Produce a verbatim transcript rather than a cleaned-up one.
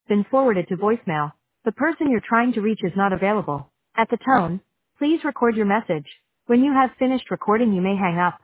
been forwarded to voicemail. The person you're trying to reach is not available. At the tone, please record your message. When you have finished recording, you may hang up.